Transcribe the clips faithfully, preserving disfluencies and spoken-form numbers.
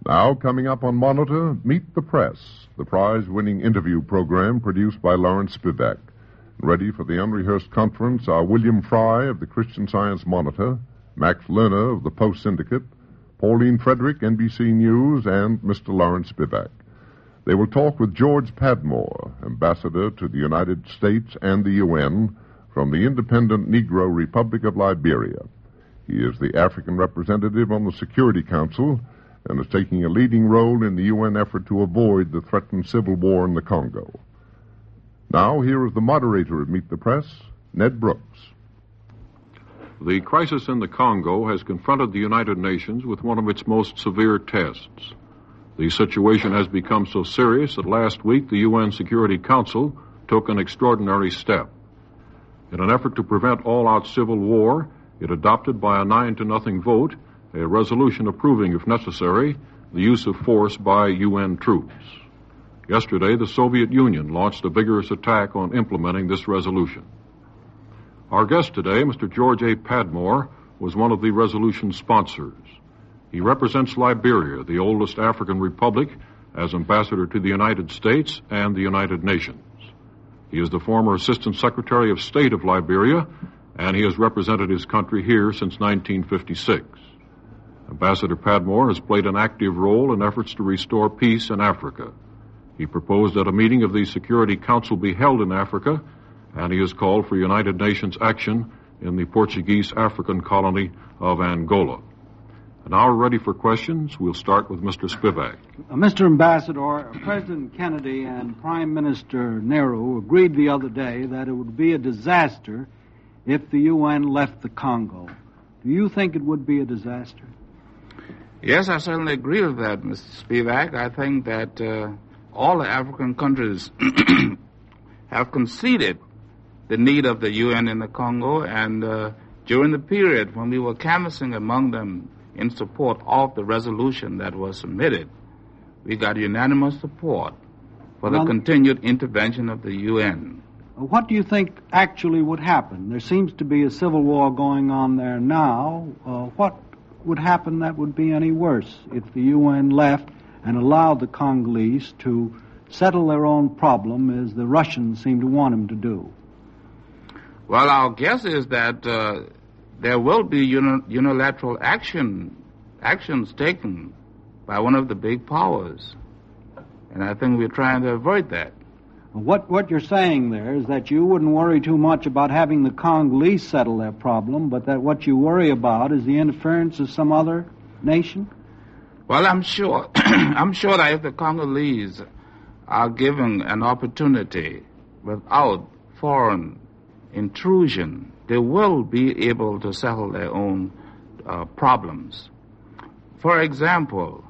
Now, coming up on Monitor, Meet the Press, the prize-winning interview program produced by Lawrence Spivak. Ready for the unrehearsed conference are William Fry of the Christian Science Monitor, Max Lerner of the Post Syndicate, Pauline Frederick, N B C News, and Mister Lawrence Spivak. They will talk with George Padmore, ambassador to the United States and the U N from the independent Negro Republic of Liberia. He is the African representative on the Security Council and is taking a leading role in the U N effort to avoid the threatened civil war in the Congo. Now, here is the moderator of Meet the Press, Ned Brooks. The crisis in the Congo has confronted the United Nations with one of its most severe tests. The situation has become so serious that last week the U N Security Council took an extraordinary step. In an effort to prevent all-out civil war, it adopted by a nine to nothing vote a resolution approving, if necessary, the use of force by U N troops. Yesterday, the Soviet Union launched a vigorous attack on implementing this resolution. Our guest today, Mister George A. Padmore, was one of the resolution's sponsors. He represents Liberia, the oldest African republic, as ambassador to the United States and the United Nations. He is the former Assistant Secretary of State of Liberia, and he has represented his country here since nineteen fifty-six. Ambassador Padmore has played an active role in efforts to restore peace in Africa. He proposed that a meeting of the Security Council be held in Africa, and he has called for United Nations action in the Portuguese African colony of Angola. And now we're ready for questions. We'll start with Mister Spivak. Uh, Mister Ambassador, President Kennedy and Prime Minister Nehru agreed the other day that it would be a disaster if the U N left the Congo. Do you think it would be a disaster? Yes, I certainly agree with that, Mister Spivak. I think that uh, all the African countries have conceded the need of the U N in the Congo, and uh, during the period when we were canvassing among them in support of the resolution that was submitted, we got unanimous support for the well, continued intervention of the U N. What do you think actually would happen? There seems to be a civil war going on there now. Uh, what would happen that would be any worse if the U N left and allowed the Congolese to settle their own problem as the Russians seem to want them to do? Well, our guess is that uh, there will be uni- unilateral action, actions taken by one of the big powers. And I think we're trying to avoid that. What what you're saying there is that you wouldn't worry too much about having the Congolese settle their problem, but that what you worry about is the interference of some other nation? Well, I'm sure I'm sure that if the Congolese are given an opportunity without foreign intrusion, they will be able to settle their own uh, problems. For example,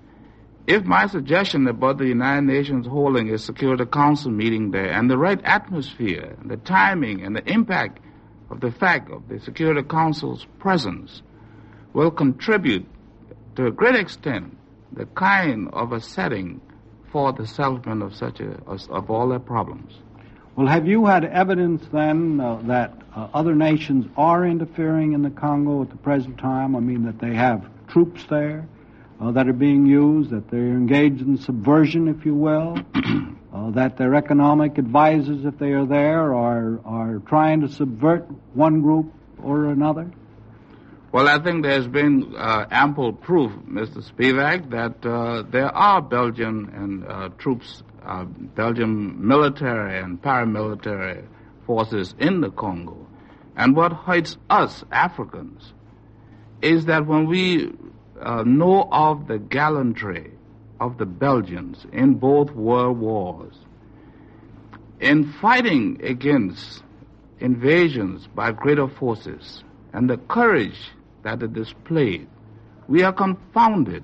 if my suggestion about the United Nations holding a Security Council meeting there and the right atmosphere, the timing and the impact of the fact of the Security Council's presence will contribute to a great extent the kind of a setting for the settlement of such a, of all their problems. Well, have you had evidence then uh, that uh, other nations are interfering in the Congo at the present time? I mean, that they have troops there uh, that are being used, that they're engaged in subversion, if you will, uh, that their economic advisors, if they are there, are, are trying to subvert one group or another? Well, I think there's been uh, ample proof, Mister Spivak, that uh, there are Belgian and uh, troops, uh, Belgian military and paramilitary forces in the Congo. And what hurts us, Africans, is that when we uh, know of the gallantry of the Belgians in both world wars, in fighting against invasions by greater forces, and the courage that they displayed, we are confounded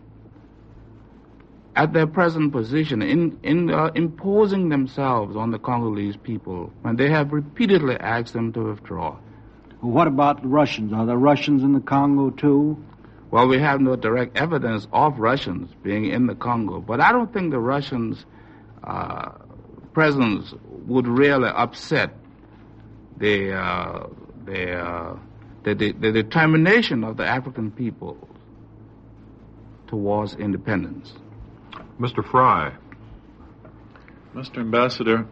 at their present position in, in uh, imposing themselves on the Congolese people when they have repeatedly asked them to withdraw. Well, what about the Russians? Are there Russians in the Congo too? Well, we have no direct evidence of Russians being in the Congo, but I don't think the Russians' uh, presence would really upset the uh, the, uh, the, the the determination of the African people. towards independence. Mister Fry. Mister Ambassador,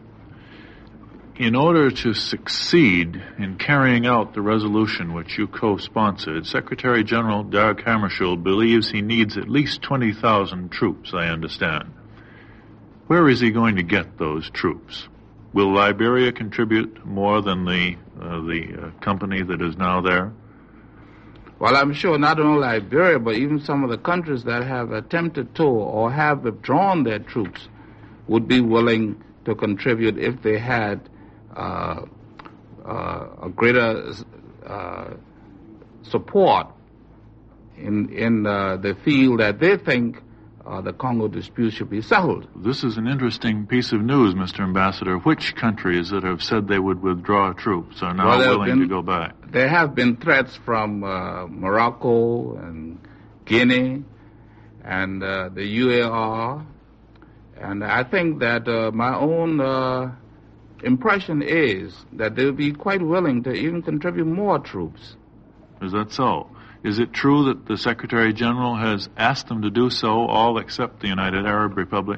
in order to succeed in carrying out the resolution which you co-sponsored, Secretary General Dag Hammarskjöld believes he needs at least twenty thousand troops, I understand. Where is he going to get those troops? Will Liberia contribute more than the uh, the uh, company that is now there? Well, I'm sure not only Liberia, but even some of the countries that have attempted to or have withdrawn their troops would be willing to contribute if they had uh, uh, a greater uh, support in in uh, the field that they think uh, the Congo dispute should be settled. This is an interesting piece of news, Mister Ambassador. Which countries that have said they would withdraw troops are now well, willing been, to go back? There have been threats from uh, Morocco and Guinea and uh, the U A R. And I think that uh, my own uh, impression is that they'll be quite willing to even contribute more troops. Is that so? Is it true that the Secretary General has asked them to do so, all except the United Arab Republic?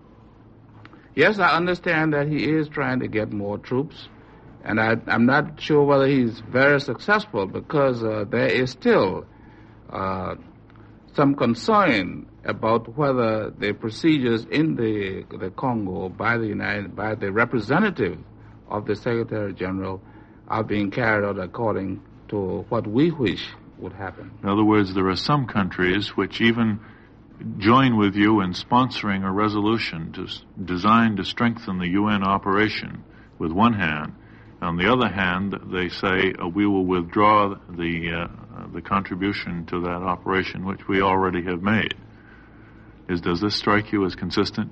Yes, I understand that he is trying to get more troops. And I, I'm not sure whether he's very successful because uh, there is still uh, some concern about whether the procedures in the the Congo by the United by the representative of the Secretary General are being carried out according to what we wish would happen. In other words, there are some countries which even join with you in sponsoring a resolution to, designed to strengthen the U N operation with one hand. On the other hand, they say uh, we will withdraw the uh, the contribution to that operation which we already have made. Is does this strike you as consistent?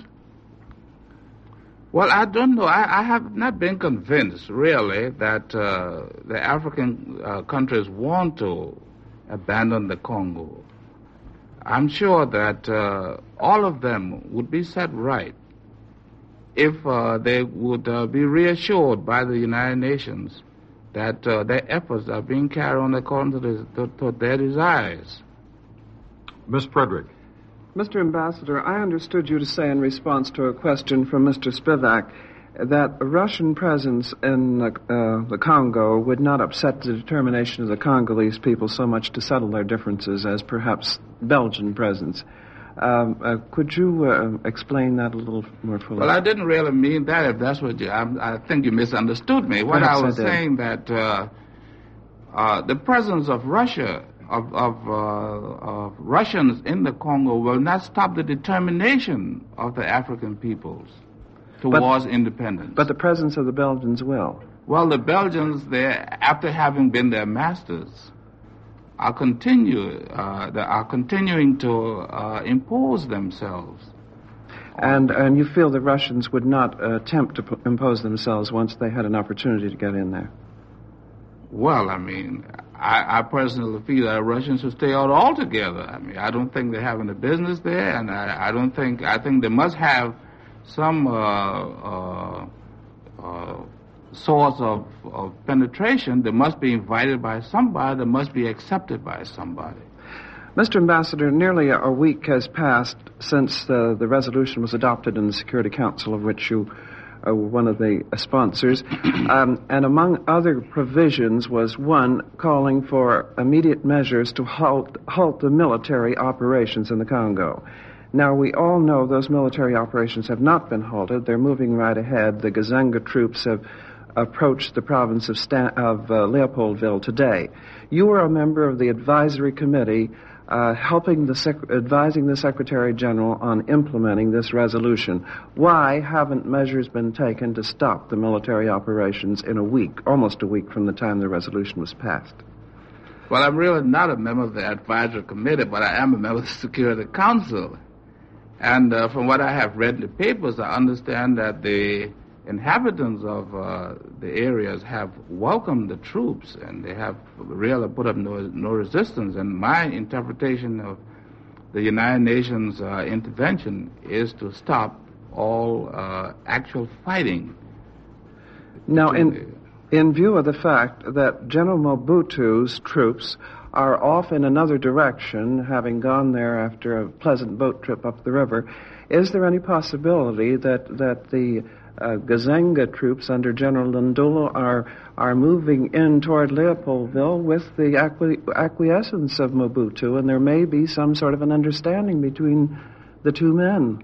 Well, I don't know. I, I have not been convinced, really, that uh, the African uh, countries want to abandon the Congo. I'm sure that uh, all of them would be set right if uh, they would uh, be reassured by the United Nations that uh, their efforts are being carried on according to, the, to, to their desires. Miss Frederick. Mister Ambassador, I understood you to say in response to a question from Mister Spivak that a Russian presence in uh, the Congo would not upset the determination of the Congolese people so much to settle their differences as perhaps Belgian presence. Um, uh, could you uh, explain that a little more fully? Well, I didn't really mean that, if that's what you... I, I think you misunderstood me. What I was I saying that uh, uh, the presence of Russia... Of, of, uh, of Russians in the Congo will not stop the determination of the African peoples towards but, independence. But the presence of the Belgians will. Well, the Belgians, they, after having been their masters, are continue uh, they are continuing to uh, impose themselves. And and you feel the Russians would not uh, attempt to p- impose themselves once they had an opportunity to get in there? Well, I mean, I, I personally feel that Russians should stay out altogether. I mean, I don't think they have any business there, and I, I don't think, I think they must have some uh, uh, uh, source of, of penetration. They must be invited by somebody, they must be accepted by somebody. Mister Ambassador, nearly a week has passed since the, the resolution was adopted in the Security Council, of which you Uh, one of the uh, sponsors, um, and among other provisions was one calling for immediate measures to halt, halt the military operations in the Congo. Now, we all know those military operations have not been halted. They're moving right ahead. The Gazanga troops have approached the province of, Stan- of uh, Leopoldville today. You are a member of the advisory committee Uh, helping the sec- advising the Secretary General on implementing this resolution. Why haven't measures been taken to stop the military operations in a week, almost a week from the time the resolution was passed? Well, I'm really not a member of the advisory committee, but I am a member of the Security Council. And uh, from what I have read in the papers, I understand that the inhabitants of uh, the areas have welcomed the troops, and they have really put up no, no resistance. And my interpretation of the United Nations uh, intervention is to stop all uh, actual fighting. Now, in, in view of the fact that General Mobutu's troops are off in another direction, having gone there after a pleasant boat trip up the river, is there any possibility that, that the uh, Gazenga troops under General Lundulo are are moving in toward Leopoldville with the acqui- acquiescence of Mobutu, and there may be some sort of an understanding between the two men?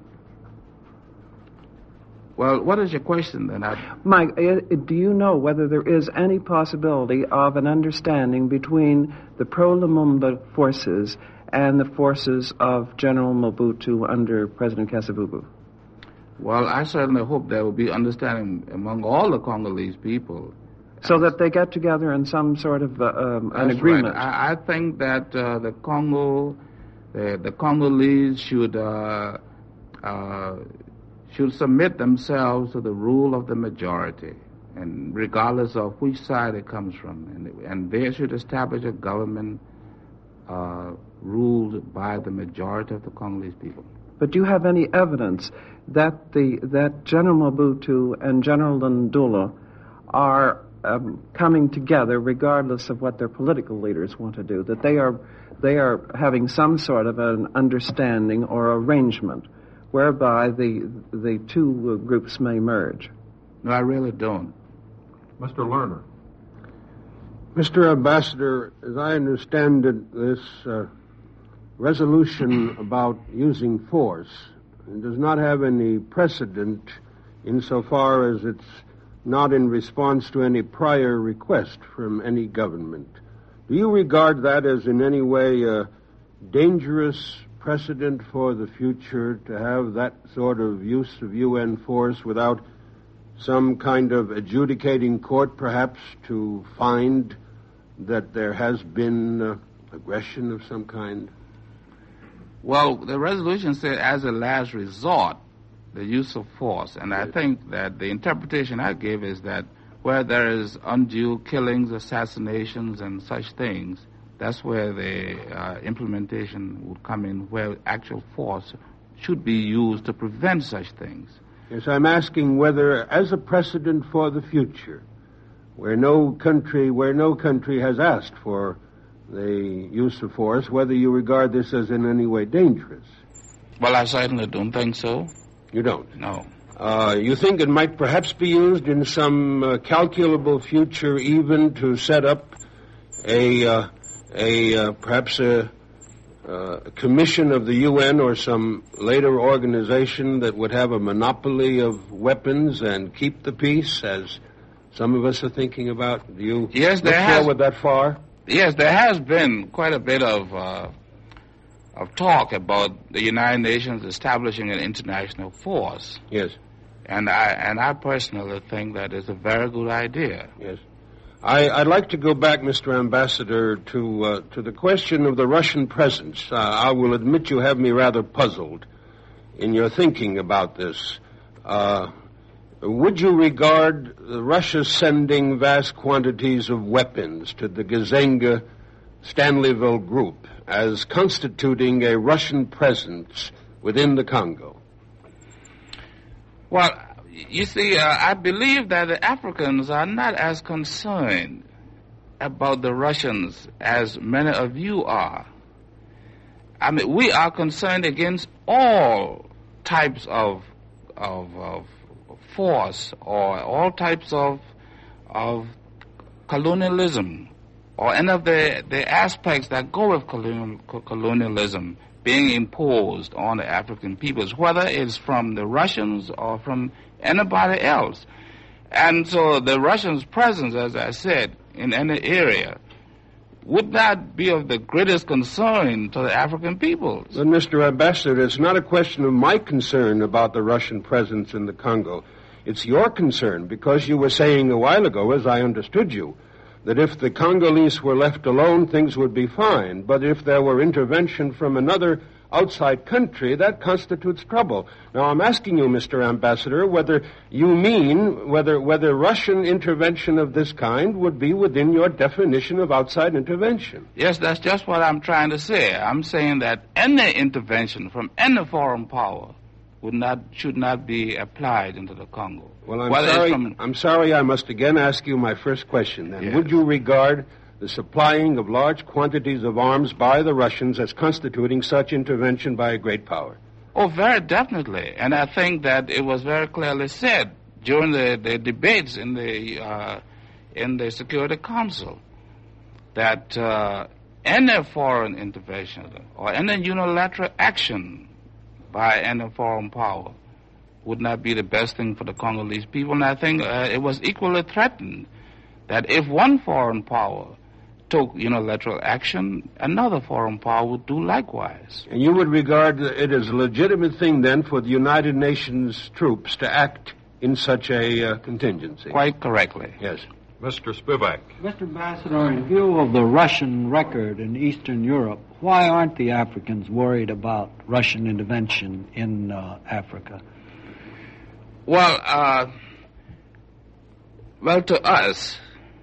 Well, what is your question then? I... Mike, uh, do you know whether there is any possibility of an understanding between the pro-Lumumba forces and the forces of General Mobutu under President Kasavubu? Well, I certainly hope there will be understanding among all the Congolese people. So that they get together in some sort of uh, um, an agreement. Right. I, I think that uh, the Congo, the, the Congolese should uh, uh, should submit themselves to the rule of the majority, and regardless of which side it comes from, and, and they should establish a government uh, ruled by the majority of the Congolese people. But do you have any evidence that the that General Mobutu and General Lundulo are um, coming together, regardless of what their political leaders want to do? That they are they are having some sort of an understanding or arrangement whereby the the two uh, groups may merge? No, I really don't. Mister Lerner. Mister Ambassador, as I understand it, this uh, resolution about using force does not have any precedent insofar as it's not in response to any prior request from any government. Do you regard that as in any way a dangerous precedent for the future, to have that sort of use of U N force without some kind of adjudicating court, perhaps, to find that there has been uh, aggression of some kind? Well, the resolution said as a last resort, the use of force. And I think that the interpretation I gave is that where there is undue killings, assassinations, and such things, that's where the uh, implementation would come in, where actual force should be used to prevent such things. Yes, I'm asking whether, as a precedent for the future, where no country, where no country has asked for the use of force, whether you regard this as in any way dangerous. Well, I certainly don't think so. You don't? No. Uh, you think it might perhaps be used in some uh, calculable future, even to set up a, uh, a uh, perhaps a, uh, a commission of the U N or some later organization that would have a monopoly of weapons and keep the peace, as some of us are thinking about? Do you yes, look there has, forward that far? Yes, there has been quite a bit of uh, of talk about the United Nations establishing an international force. Yes. And I and I personally think that is a very good idea. Yes. I, I'd like to go back, Mister Ambassador, to uh, to the question of the Russian presence. Uh, I will admit you have me rather puzzled in your thinking about this. Uh, would you regard Russia sending vast quantities of weapons to the Gazenga Stanleyville group as constituting a Russian presence within the Congo? Well, you see, uh, I believe that the Africans are not as concerned about the Russians as many of you are. I mean, we are concerned against all types of of, of force or all types of of colonialism or any of the, the aspects that go with colonial, colonialism being imposed on the African peoples, whether it's from the Russians or from anybody else. And so the Russians' presence, as I said, in any area would not be of the greatest concern to the African peoples. But, Mister Ambassador, it's not a question of my concern about the Russian presence in the Congo. It's your concern, because you were saying a while ago, as I understood you, that if the Congolese were left alone, things would be fine. But if there were intervention from another outside country, that constitutes trouble. Now, I'm asking you, Mister Ambassador, whether you mean whether whether Russian intervention of this kind would be within your definition of outside intervention. Yes, that's just what I'm trying to say. I'm saying that any intervention from any foreign power would not should not be applied into the Congo. Well, I'm Whether sorry. From... I'm sorry. I must again ask you my first question. Then, yes. Would you regard the supplying of large quantities of arms by the Russians as constituting such intervention by a great power? Oh, very definitely. And I think that it was very clearly said during the, the debates in the uh, in the Security Council that uh, any foreign intervention or any unilateral action by any foreign power would not be the best thing for the Congolese people. And I think uh, it was equally threatened that if one foreign power took unilateral action, another foreign power would do likewise. And you would regard it as a legitimate thing, then, for the United Nations troops to act in such a uh, contingency? Quite correctly. Yes. Mister Spivak. Mister Ambassador, in view of the Russian record in Eastern Europe, why aren't the Africans worried about Russian intervention in uh, Africa? Well, uh, well, to us,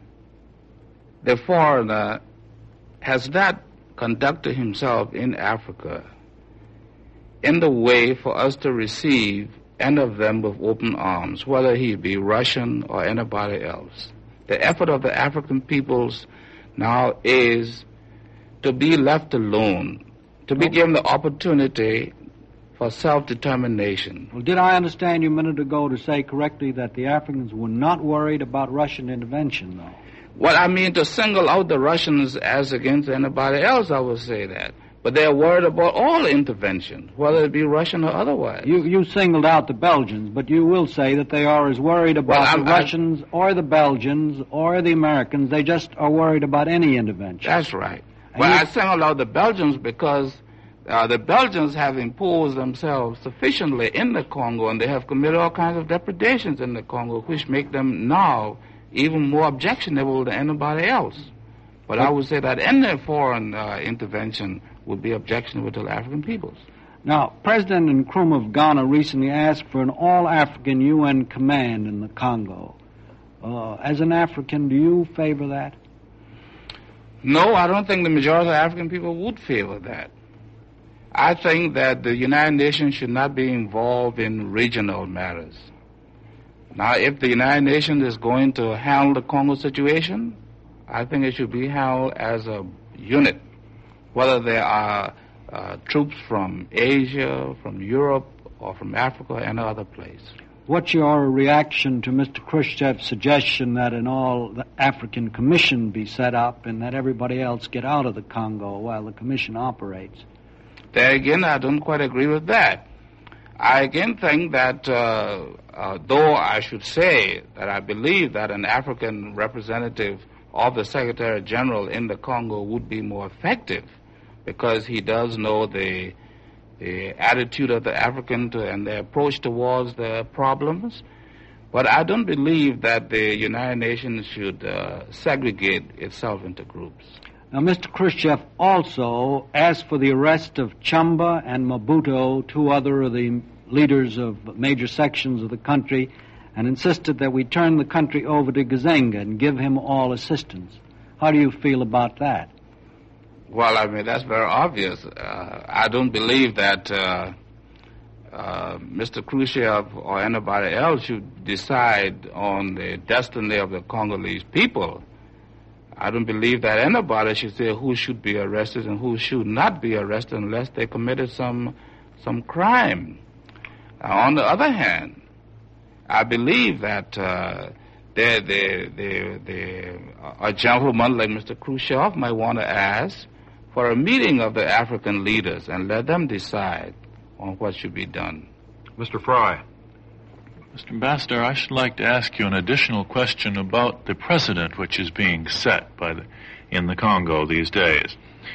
the foreigner has not conducted himself in Africa in the way for us to receive any of them with open arms, whether he be Russian or anybody else. The effort of the African peoples now is to be left alone, to be given the opportunity for self-determination. Well, did I understand you a minute ago to say correctly that the Africans were not worried about Russian intervention, though? Well, I mean, to single out the Russians as against anybody else, I would say that. But they're worried about all intervention, whether it be Russian or otherwise. You you singled out the Belgians, but you will say that they are as worried about Well, the I'm- Russians or the Belgians or the Americans. They just are worried about any intervention. That's right. And Well, you- I singled out the Belgians because uh, the Belgians have imposed themselves sufficiently in the Congo, and they have committed all kinds of depredations in the Congo, which make them now even more objectionable than anybody else. But I would say that any foreign uh, intervention would be objectionable to the African peoples. Now, President Nkrumah of Ghana recently asked for an all-African U N command in the Congo. Uh, as an African, do you favor that? No, I don't think the majority of African people would favor that. I think that the United Nations should not be involved in regional matters. Now, if the United Nations is going to handle the Congo situation, I think it should be handled as a unit, whether there are uh, troops from Asia, from Europe, or from Africa, or any other place. What's your reaction to Mister Khrushchev's suggestion that an all-African commission be set up and that everybody else get out of the Congo while the commission operates? There again, I don't quite agree with that. I again think that, uh, uh, though I should say that I believe that an African representative of the Secretary General in the Congo would be more effective because he does know the the attitude of the African to, and their approach towards the problems. But I don't believe that the United Nations should uh, segregate itself into groups. Now, Mister Khrushchev also asked for the arrest of Chamba and Mobutu, two other of the leaders of major sections of the country, and insisted that we turn the country over to Gazenga and give him all assistance. How do you feel about that? Well, I mean, that's very obvious. Uh, I don't believe that uh, uh, Mister Khrushchev or anybody else should decide on the destiny of the Congolese people. I don't believe that anybody should say who should be arrested and who should not be arrested unless they committed some some crime. Uh, on the other hand, I believe that uh, the, the, the, the, a gentleman like Mister Khrushchev might want to ask for a meeting of the African leaders and let them decide on what should be done. Mister Fry. Mister Ambassador, I should like to ask you an additional question about the precedent which is being set by the, in the Congo these days.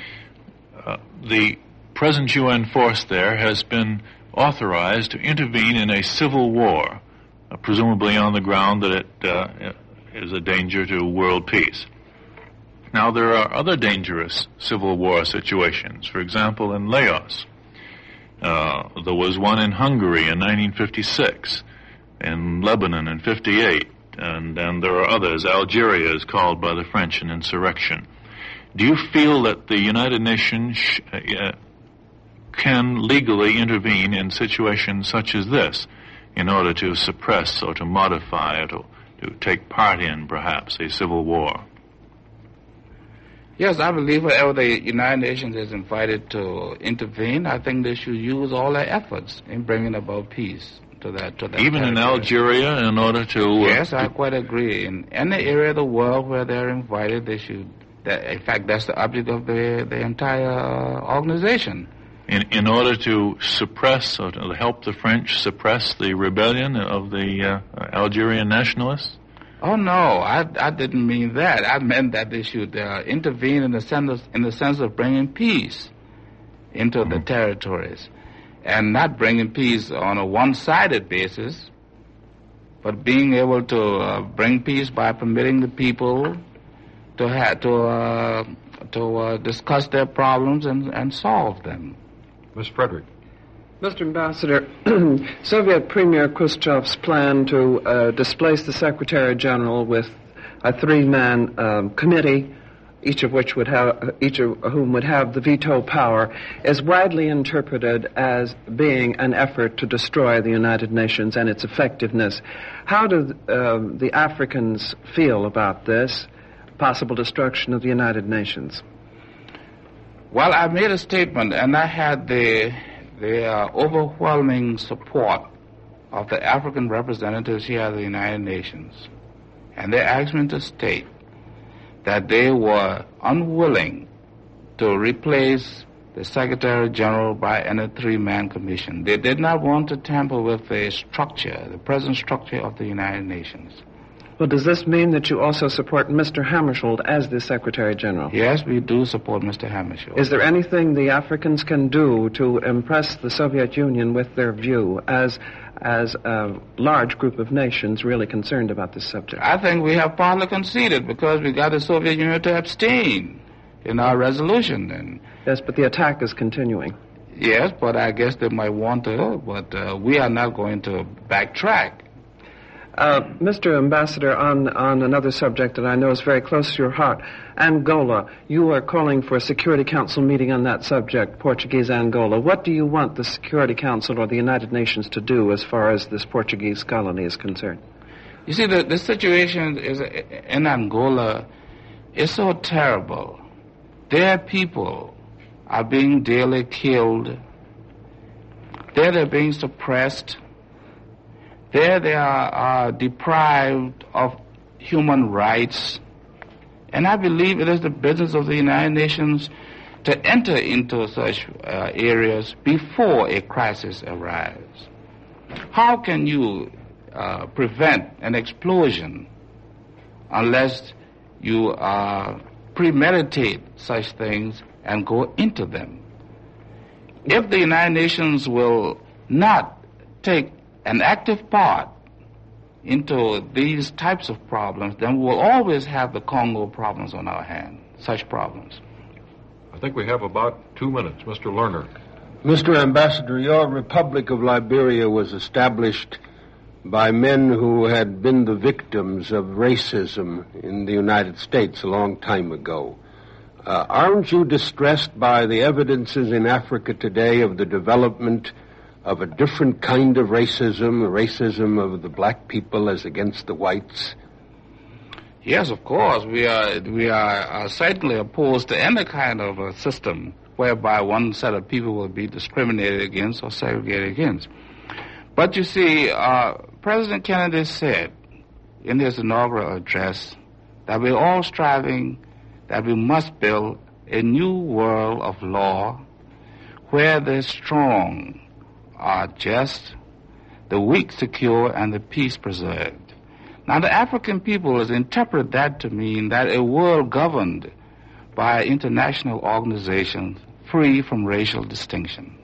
Uh, the present U N force there has been authorized to intervene in a civil war, uh, presumably on the ground that it uh, is a danger to world peace. Now, there are other dangerous civil war situations. For example, in Laos, uh, there was one in Hungary in nineteen fifty-six, in Lebanon in fifty-eight, and, and there are others. Algeria is called by the French an insurrection. Do you feel that the United Nations sh- uh, can legally intervene in situations such as this in order to suppress or to modify or to, to take part in, perhaps, a civil war? Yes, I believe wherever the United Nations is invited to intervene, I think they should use all their efforts in bringing about peace to that. To that Even territory. in Algeria, in order to... Uh, yes, I quite agree. In any area of the world where they're invited, they should... That, in fact, that's the object of the, the entire organization. In, in order to suppress, or to help the French suppress the rebellion of the uh, Algerian nationalists? Oh no, I I didn't mean that. I meant that they should uh, intervene in the sense of, in the sense of bringing peace into mm-hmm. the territories, and not bringing peace on a one-sided basis, but being able to uh, bring peace by permitting the people to ha- to uh, to uh, discuss their problems and, and solve them. Miss Frederick. Mister Ambassador, Soviet Premier Khrushchev's plan to uh, displace the Secretary General with a three-man um, committee, each of which would have, each of whom would have the veto power, is widely interpreted as being an effort to destroy the United Nations and its effectiveness. How do uh, the Africans feel about this possible destruction of the United Nations? Well, I made a statement, and I had the the uh, overwhelming support of the African representatives here at the United Nations. And they asked me to state that they were unwilling to replace the Secretary General by any three-man commission. They did not want to tamper with the structure, the present structure of the United Nations. Well, does this mean that you also support Mister Hammarskjöld as the Secretary General? Yes, we do support Mister Hammarskjöld. Is there anything the Africans can do to impress the Soviet Union with their view as as a large group of nations really concerned about this subject? I think we have partly conceded because we got the Soviet Union to abstain in our resolution. And yes, but the attack is continuing. Yes, but I guess they might want to, but uh, we are not going to backtrack. Uh, Mister Ambassador, on, on another subject that I know is very close to your heart, Angola. You are calling for a Security Council meeting on that subject, Portuguese Angola. What do you want the Security Council or the United Nations to do as far as this Portuguese colony is concerned? You see, the, the situation is in Angola is so terrible. Their people are being daily killed. There they're being suppressed. There they are, are deprived of human rights. And I believe it is the business of the United Nations to enter into such uh, areas before a crisis arrives. How can you uh, prevent an explosion unless you uh, premeditate such things and go into them? If the United Nations will not take an active part into these types of problems, then we'll always have the Congo problems on our hands, such problems. I think we have about two minutes. Mister Lerner. Mister Ambassador, your Republic of Liberia was established by men who had been the victims of racism in the United States a long time ago. Uh, aren't you distressed by the evidences in Africa today of the development of a different kind of racism, the racism of the black people as against the whites? Yes, of course. We are we are, are certainly opposed to any kind of a system whereby one set of people will be discriminated against or segregated against. But you see, uh, President Kennedy said in his inaugural address that we're all striving that we must build a new world of law where the strong are just, the weak secure, and the peace preserved. Now, the African people has interpreted that to mean that a world governed by international organizations free from racial distinction.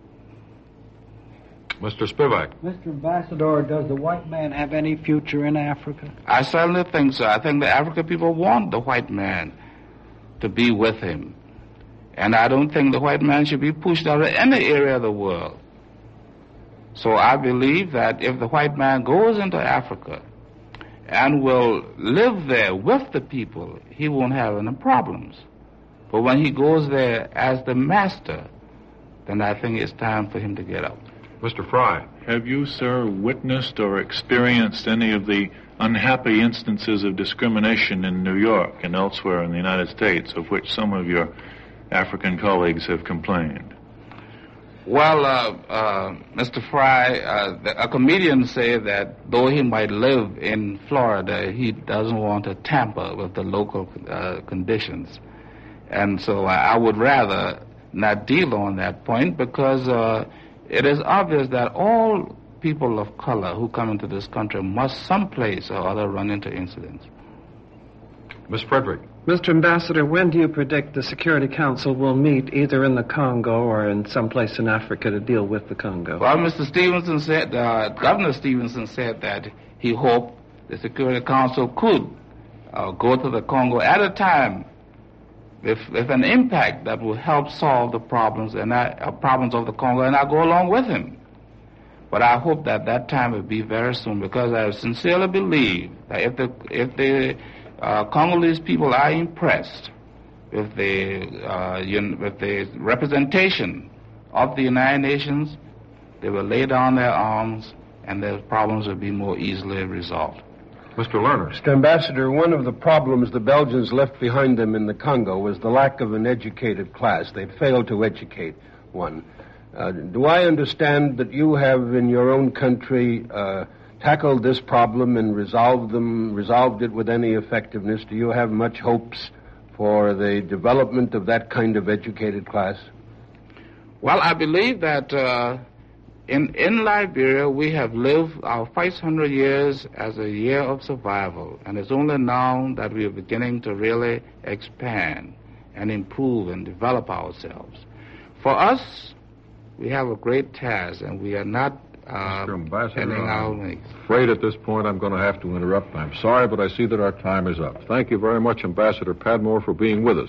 Mister Spivak. Mister Ambassador, does the white man have any future in Africa? I certainly think so. I think the African people want the white man to be with him. And I don't think the white man should be pushed out of any area of the world. So I believe that if the white man goes into Africa and will live there with the people, he won't have any problems. But when he goes there as the master, then I think it's time for him to get out. Mister Fry. Have you, sir, witnessed or experienced any of the unhappy instances of discrimination in New York and elsewhere in the United States, of which some of your African colleagues have complained? Well, uh, uh, Mister Fry, uh, the, a comedian said that though he might live in Florida, he doesn't want to tamper with the local uh, conditions. And so I, I would rather not deal on that point, because uh, it is obvious that all people of color who come into this country must someplace or other run into incidents. Miss Frederick. Mister Ambassador, when do you predict the Security Council will meet either in the Congo or in some place in Africa to deal with the Congo? Well, Mister Stevenson said, uh, Governor Stevenson said that he hoped the Security Council could uh, go to the Congo at a time with, with an impact that will help solve the problems and I, uh, problems of the Congo, and I go along with him. But I hope that that time will be very soon, because I sincerely believe that if the if the uh, Congolese people are impressed with the uh, un, with the representation of the United Nations, they will lay down their arms and their problems will be more easily resolved. Mister Lerner. Mister Ambassador, one of the problems the Belgians left behind them in the Congo was the lack of an educated class. They failed to educate one. Uh, do I understand that you have in your own country uh, tackled this problem and resolved them, resolved it with any effectiveness? Do you have much hopes for the development of that kind of educated class? Well, I believe that uh, in in Liberia we have lived our five hundred years as a year of survival, and it's only now that we are beginning to really expand and improve and develop ourselves. For us, we have a great task, and we are not uh, ending our wings. I'm afraid at this point I'm going to have to interrupt. I'm sorry, but I see that our time is up. Thank you very much, Ambassador Padmore, for being with us.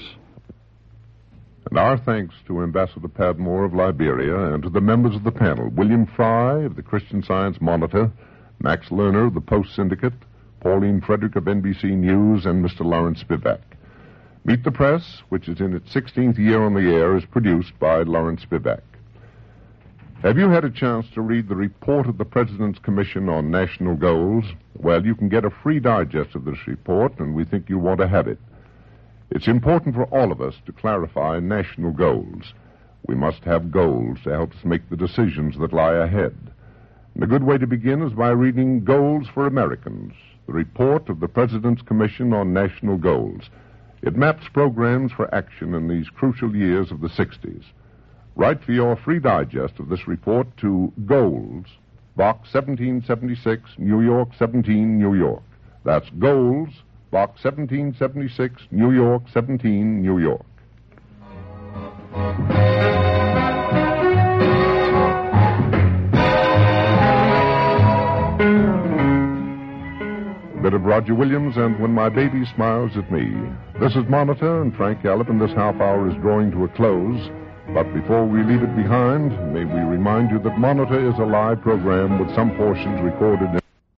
And our thanks to Ambassador Padmore of Liberia and to the members of the panel, William Fry of the Christian Science Monitor, Max Lerner of the Post Syndicate, Pauline Frederick of N B C News, and Mister Lawrence Spivak. Meet the Press, which is in its sixteenth year on the air, is produced by Lawrence Spivak. Have you had a chance to read the report of the President's Commission on National Goals? Well, you can get a free digest of this report, and we think you'll want to have it. It's important for all of us to clarify national goals. We must have goals to help us make the decisions that lie ahead. And a good way to begin is by reading Goals for Americans, the report of the President's Commission on National Goals. It maps programs for action in these crucial years of the sixties. Write for your free digest of this report to Goals, Box seventeen seventy-six, New York seventeen, New York. That's Goals, Box seventeen seventy-six, New York seventeen, New York. A bit of Roger Williams and When My Baby Smiles at Me. This is Monitor and Frank Gallup, and this half hour is drawing to a close. But before we leave it behind, may we remind you that Monitor is a live program with some portions recorded in